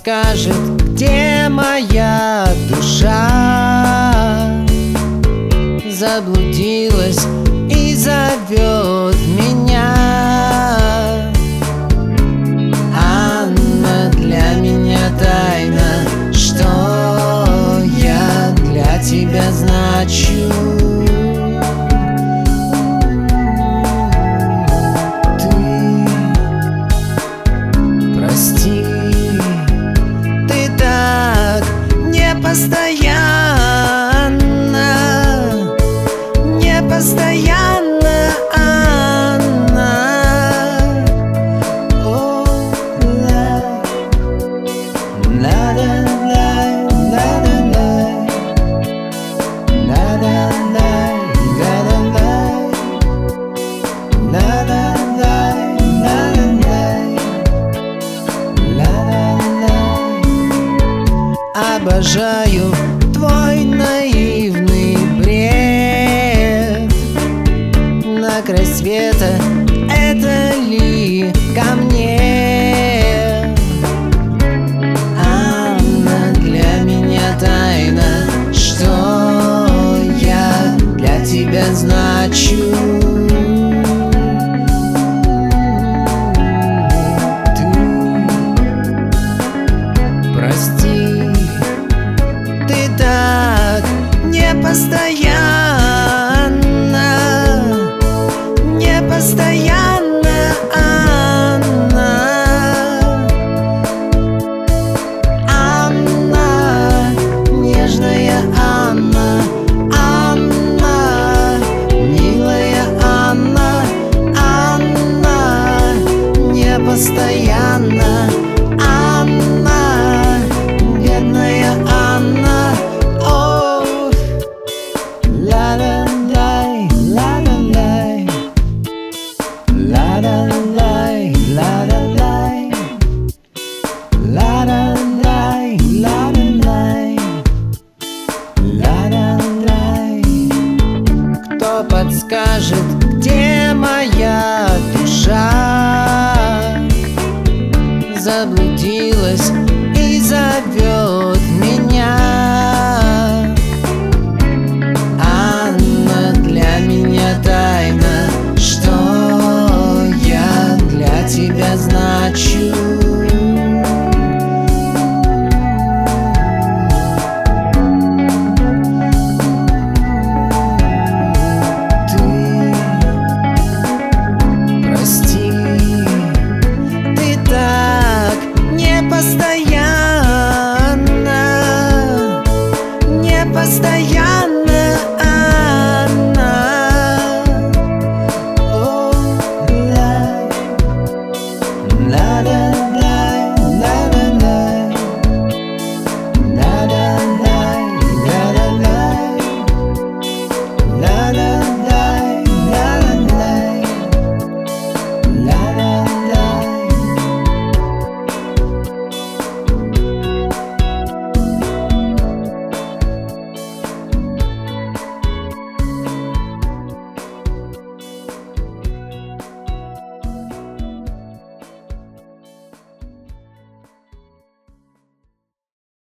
подскажет, где моя душа заблудилась и зовет меня. Анна, для меня тайна, что я для тебя значу. Непостоянно, Анна. О, обожаю твой наивный бред. На край света, это ли ко мне? Анна, для меня тайна, что я для тебя значу. Непостоянно, Анна. Анна, нежная Анна. Анна, милая Анна. Анна, непостоянно.